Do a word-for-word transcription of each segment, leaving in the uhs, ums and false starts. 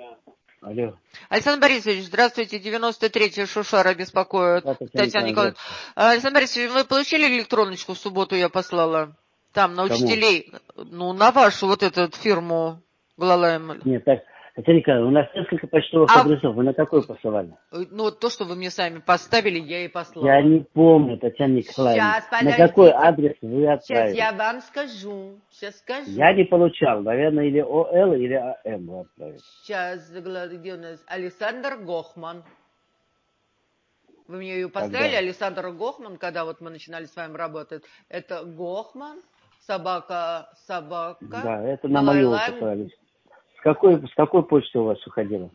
Алло. Александр Борисович, здравствуйте. девяносто третья Шушара беспокоит. Да, Татьяна Татьяна Николаевна. Николаевна. Александр Борисович, вы получили электроночку в субботу, я послала? Там, на Кому? учителей, ну, на вашу вот эту фирму Глалаем. Нет, так, Татьяна Николаевна, у нас несколько почтовых А, адресов. Вы на какой посылали? ну, вот то, что вы мне сами поставили, я и послала. Я не помню, Татьяна Николаевна. Сейчас, На подождите. какой адрес вы Сейчас отправили? я вам скажу. Сейчас скажу. Я не получал. Наверное, или ОЛ, или АМ вы отправили. Сейчас, где у нас? Александр Гохман. Вы мне ее Когда? поставили, Александр Гохман, когда вот мы начинали с вами работать. Это Гохман, собака, собака. Да, это на мою вы посылали. С какой, с какой почты у вас уходило?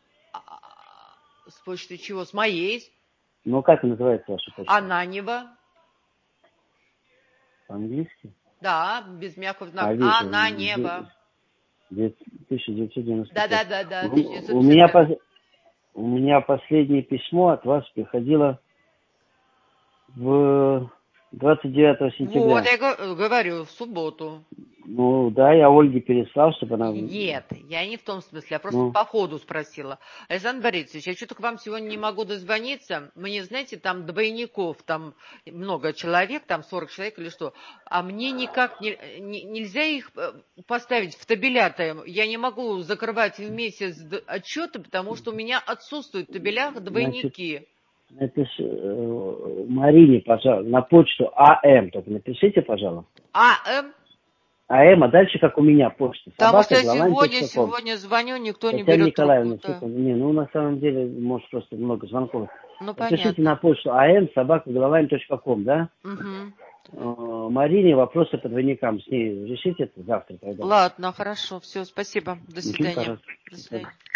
С почты чего? С моей. Ну, как называется ваша почта? Ананева. По-английски? Да, без мягкого знака. А, вижу. Ананева. тысяча девятьсот девяносто пять. Да, да, да, да. У, у, меня, у меня последнее письмо от вас приходило в двадцать девятого сентября. Вот, я говорю, в субботу. Ну, да, я Ольге переслал, чтобы она... Нет, я не в том смысле, я просто ну. по ходу спросила. Александр Борисович, я что-то к вам сегодня не могу дозвониться. Мне, знаете, там двойников, там много человек, там сорок человек или что. А мне никак не, не, нельзя их поставить в табелята. Я не могу закрывать в месяц отчеты, потому что у меня отсутствуют в табелях двойники. Значит, напиши, э, Марине, пожалуйста, на почту АМ, только напишите, пожалуйста. АМ? АМ, а дальше как у меня почта. Потому Собака, что я сегодня, точка ком. сегодня звоню, никто Татьяна не берет Николаевна, трубку. Да. Не, ну на самом деле, может, просто много звонков. Ну, Напишите понятно. на почту АМ, собака, точка ком, да? Угу. Марине вопросы по двойникам. С ней решите это завтра. Тогда. Ладно, хорошо. Все, спасибо. До свидания. Хорошо. До свидания.